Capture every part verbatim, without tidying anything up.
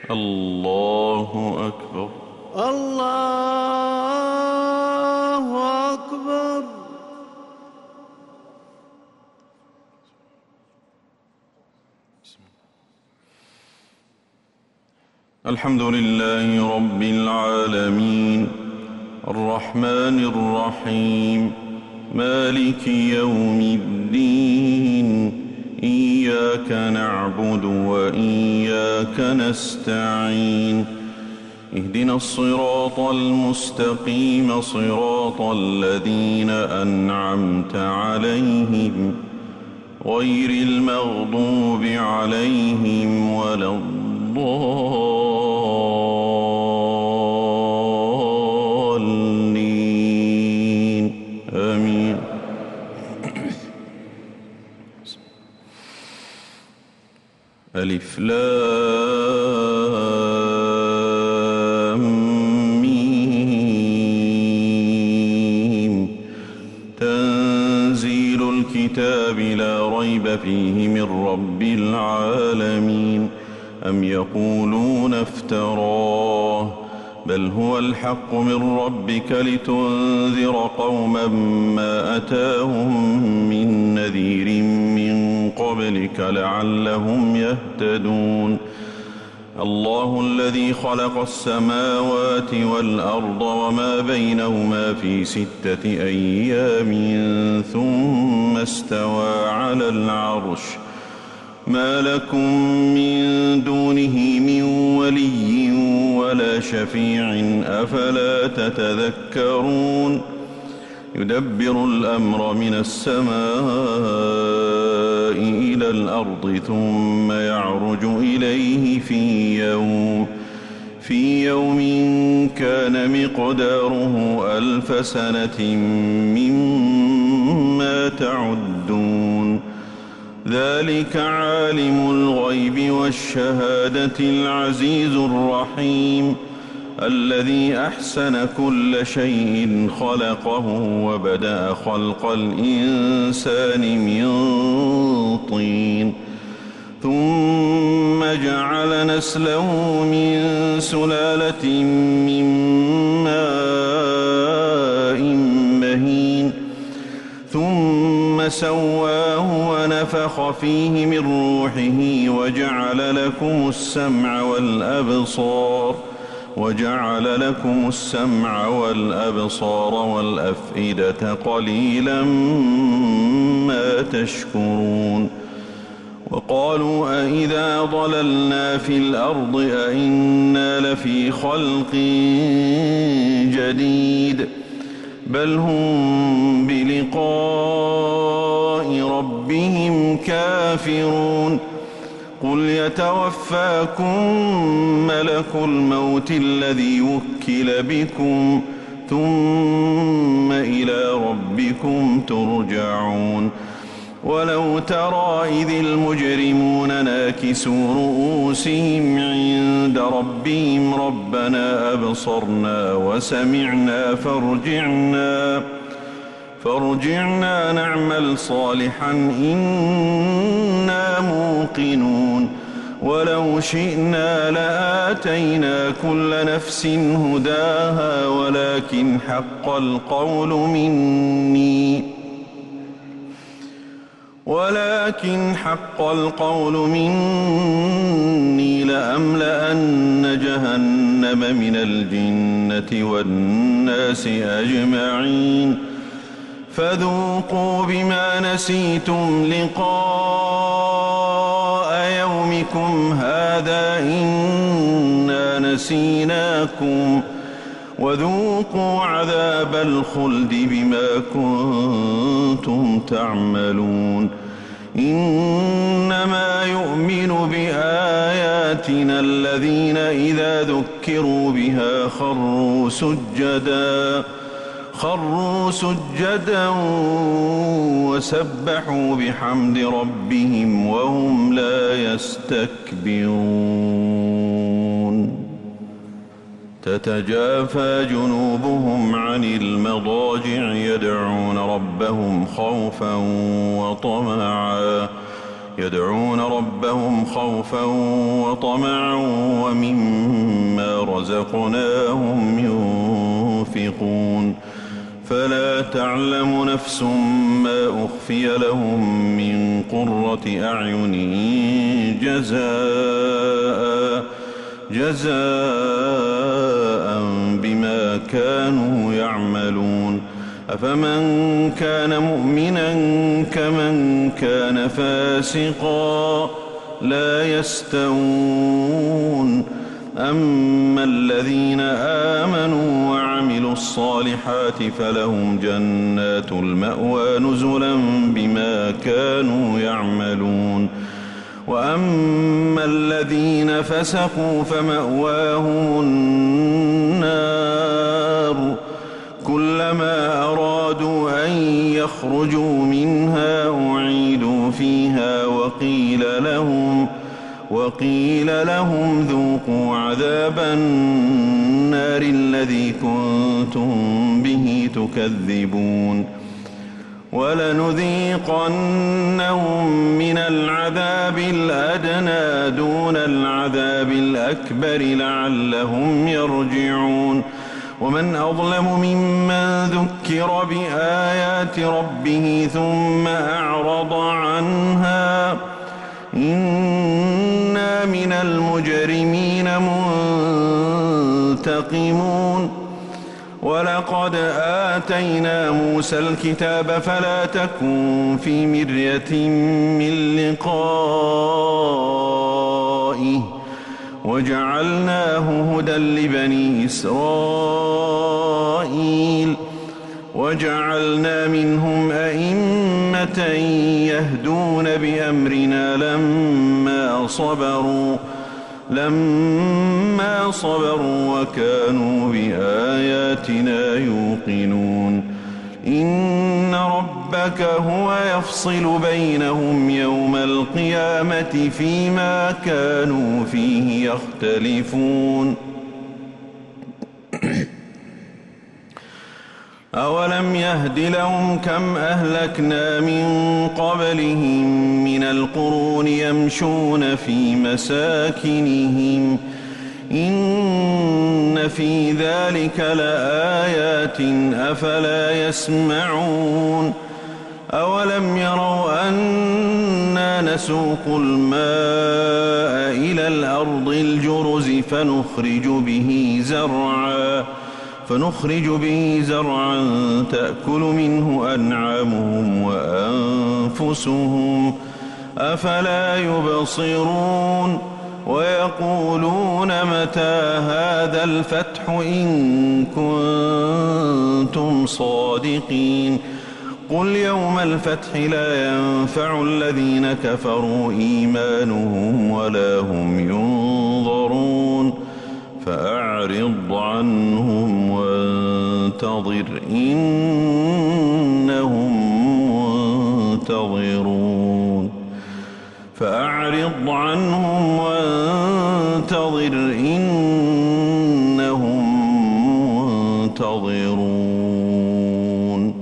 الله أكبر. الله أكبر. الحمد لله رب العالمين الرحمن الرحيم مالك يوم الدين إياك نعبد وإياك نستعين اهدنا الصراط المستقيم صراط الذين أنعمت عليهم غير المغضوب عليهم ولا الضالين آمين. ألف لام ميم تنزيل الكتاب لا ريب فيه من رب العالمين. أم يقولون افتراه بل هو الحق من ربك لتنذر قوما ما أتاهم من نذير من قبلك لعلهم يهتدون. الله الذي خلق السماوات والأرض وما بينهما في ستة أيام ثم استوى على العرش ما لكم من دونه من ولي ولا شفيع أفلا تتذكرون. يدبر الأمر من السماء إلى الأرض ثم يعرج إليه في يوم في يوم كان مقداره ألف سنة مما تعدون. ذلك عالم الغيب والشهادة العزيز الرحيم الذي أحسن كل شيء خلقه وبدأ خلق الإنسان من طين ثم جعل نسله من سلالة من ماء مهين ثم سواه ونفخ فيه من روحه وجعل لكم السمع والأبصار وجعل لكم السمع والأبصار والأفئدة قليلا ما تشكرون. وقالوا أئذا ضللنا في الأرض أئنا لفي خلق جديد بل هم بلقاء ربهم كافرون. قل يتوفاكم ملك الموت الذي وكل بكم ثم إلى ربكم ترجعون. ولو ترى إذ المجرمون ناكسوا رؤوسهم عند ربهم ربنا أبصرنا وسمعنا فارجعنا فارجعنا نعمل صالحا إنا موقنون. ولو شئنا لآتينا كل نفس هداها ولكن حق القول مني ولكن حق القول مني لأملأن جهنم من الجنة والناس أجمعين. فذوقوا بما نسيتم لقاء يومكم هذا إنا نسيناكم وذوقوا عذاب الخلد بما كنتم تعملون. إنما يؤمن بآياتنا الذين إذا ذكروا بها خروا سجدا خروا سجدا وسبحوا بحمد ربهم وهم لا يستكبرون. تتجافى جنوبهم عن المضاجع يدعون ربهم خوفا وطمعا يدعون ربهم خوفا وطمعا ومما رزقناهم ينفقون فلا تعلم نفس ما أخفي لهم من قرة أعين جزاء جزاء بما كانوا يعملون أفمن كان مؤمنا كمن كان فاسقا لا يستوون أما الذين آمنوا وعملوا الصالحات فلهم جنات المأوى نزلا بما كانوا يعملون وأما الذين فسقوا فمأواهم النار كلما أرادوا أن يخرجوا منها أعيدوا فيها وقيل لهم وقيل لهم ذوقوا عذاب النار الذي كنتم به تكذبون ولنذيقنهم من العذاب الأدنى دون العذاب الأكبر لعلهم يرجعون ومن أظلم ممن ذكر بآيات ربه ثم أعرض عنها إنا من المجرمين منتقمون ولقد آتينا موسى الكتاب فلا تكن في مرية من لقائه وجعلناه هدى لبني إسرائيل وجعلنا منهم أئمة يهدون بأمرنا لما صبروا لما صبروا وكانوا بآياتنا يوقنون إن ربك هو يفصل بينهم يوم القيامة فيما كانوا فيه يختلفون أولم يهد لهم كم أهلكنا من قبلهم من القرون يمشون في مساكنهم إن في ذلك لآيات أفلا يسمعون أولم يروا أنا نسوق الماء إلى الأرض الجرز فنخرج به زرعا فنخرج به زرعا تأكل منه أنعامهم وأنفسهم أفلا يبصرون ويقولون متى هذا الفتح إن كنتم صادقين قل يوم الفتح لا ينفع الذين كفروا إيمانهم ولا هم ينظرون فأعرض عنهم وانتظر إنهم منتظرون فأعرض عنهم وانتظر إنهم منتظرون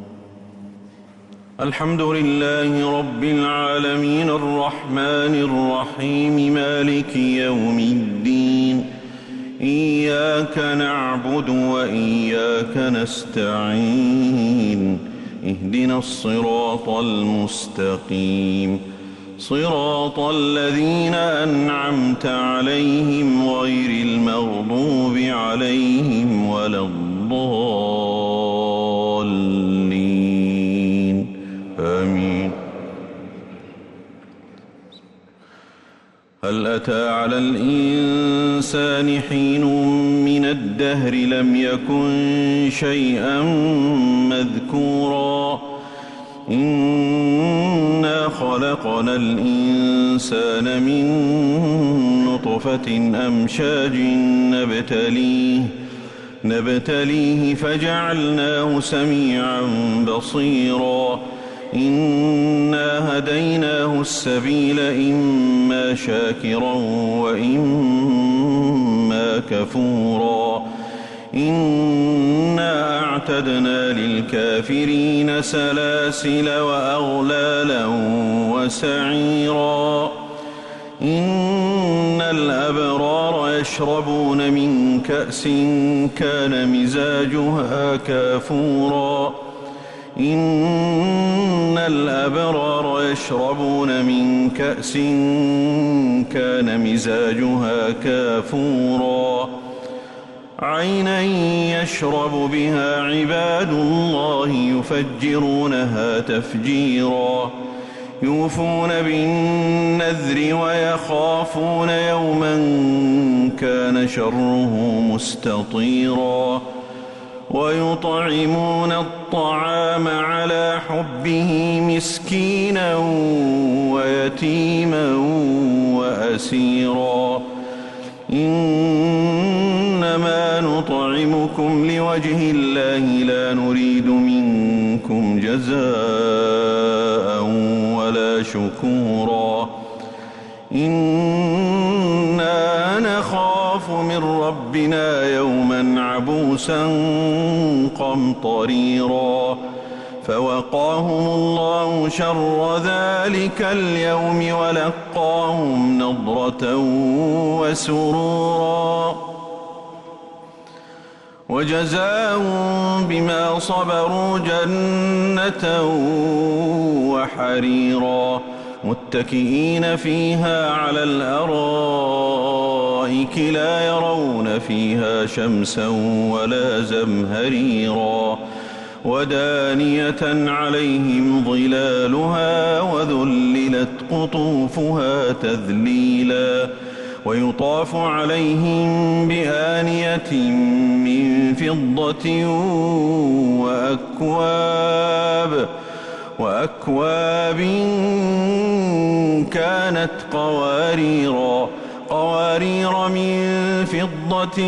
الحمد لله رب العالمين الرحمن الرحيم مالك يوم الدين إياك نعبد وإياك نستعين اهدنا الصراط المستقيم صراط الذين أنعمت عليهم غير المغضوب عليهم ولا الضالين آمين. هل أتى على الإنسان حين من الدهر لم يكن شيئا مذكورا إنا خلقنا الإنسان من نطفة أمشاج نبتليه نبتليه فجعلناه سميعا بصيرا إنا هديناه السبيل إما شاكرا وإما كفورا إنا وأعتدنا للكافرين سلاسل وأغلالا وسعيرا إن الأبرار يشربون من كأس كان مزاجها كافورا إن الأبرار يشربون من كأس كان مزاجها كافورا عينا يشرب بها عباد الله يفجرونها تفجيرا يوفون بالنذر ويخافون يوما كان شره مستطيرا ويطعمون الطعام على حبه مسكينا ويتيما وأسيرا إنما نطعمكم لوجه الله لا نريد منكم جزاء ولا شكورا إنا نخاف من ربنا يوما عبوسا قمطريرا فوقاهم الله شر ذلك اليوم ولقاهم نضرة وسرورا وجزاهم بما صبروا جنة وحريرا متكئين فيها على الأرائك لا يرون فيها شمسا ولا زمهريرا ودانية عليهم ظلالها وذللت قطوفها تذليلا ويطاف عليهم بآنية من فضة وأكواب وأكواب كانت قواريرا قوارير من فضة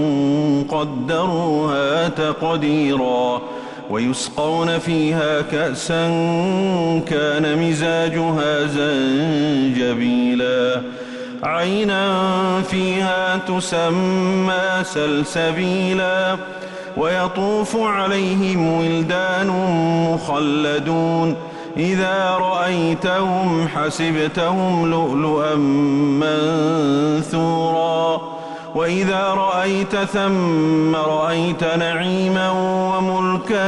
قدروها تقديرا ويسقون فيها كأسا كان مزاجها زنجبيلا عينا فيها تسمى سلسبيلا ويطوف عليهم ولدان مخلدون إذا رأيتهم حسبتهم لؤلؤا منثورا وإذا رأيت ثم رأيت نعيما وملكا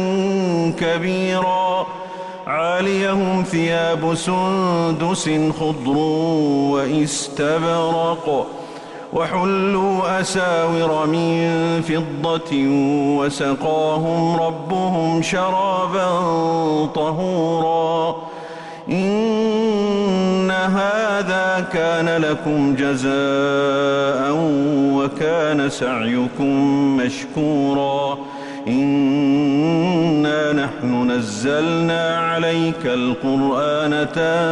كبيرا عاليهم ثياب سندس خضر واستبرق وحلوا أساور من فضة وسقاهم ربهم شرابا طهورا إن هذا كان لكم جزاء وكان سعيكم مشكورا إنا نحن نزلنا عليك القرآن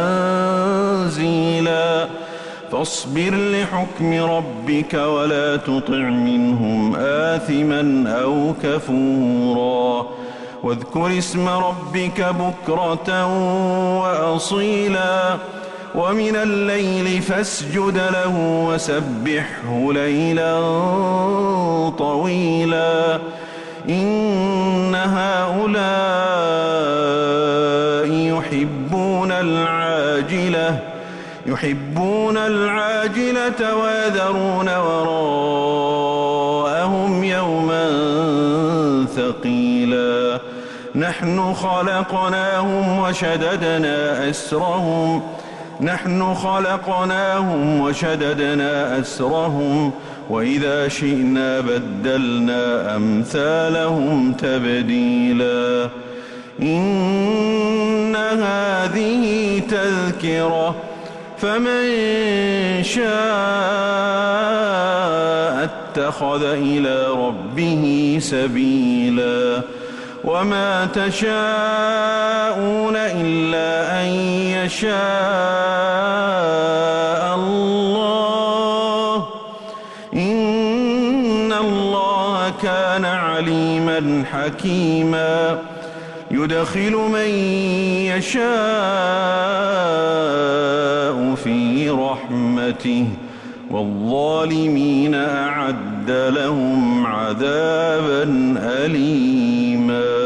تنزيلا فاصبر لحكم ربك ولا تطع منهم آثما أو كفورا واذكر اسم ربك بكرة وأصيلا ومن الليل فاسجد له وسبحه ليلا طويلا إن هؤلاء يحبون العاجلة يحبون العاجلة ويذرون وراءهم يوما ثقيلا نحن خلقناهم وشددنا أسرهم نحن خلقناهم وشددنا أسرهم وإذا شئنا بدلنا أمثالهم تبديلا إن هذه تذكرة فمن شاء اتخذ إلى ربه سبيلا وما تشاءون إلا أن يشاء الله إن الله كان عليما حكيما يدخل من يشاء في رحمته والظالمين أعد لهم عذابا أليما.